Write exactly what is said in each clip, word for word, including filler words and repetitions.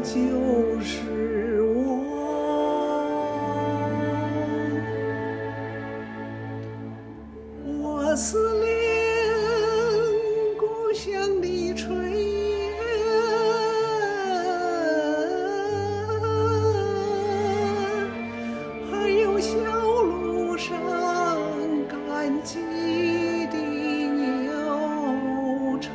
就是我。我思念故乡的炊烟，还有小路上赶集的牛车。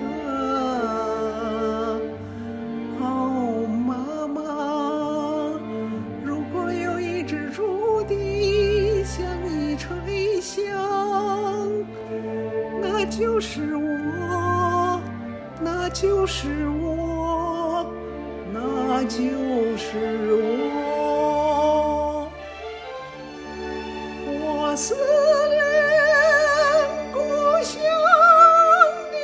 哦，妈妈，如果有一只竹笛向你吹响，那就是我，那就是我，那就是我。我思念故乡的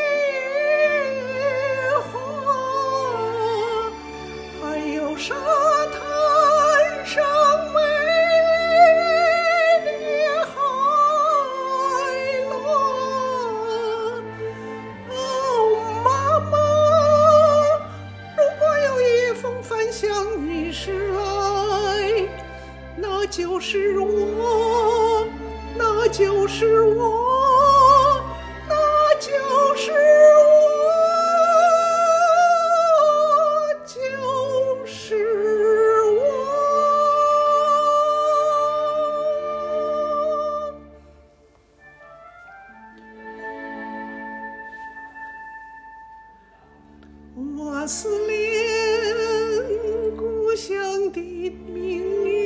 花，还有沙滩上美丽的海螺。哦，妈妈，如果有一风帆向你驶来，那就是我，那就是我，那就是我，就是我。我思念故乡的明月，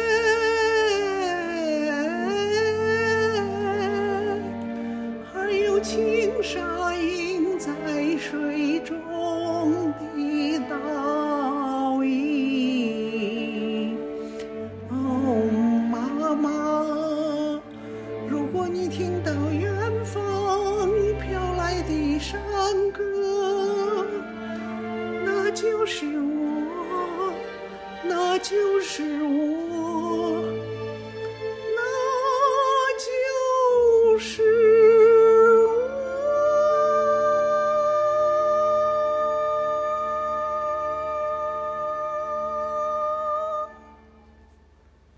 还有青纱映在水中的倒影。哦，妈妈，如果你听到远方飘来的山歌，那就是我，那就是我。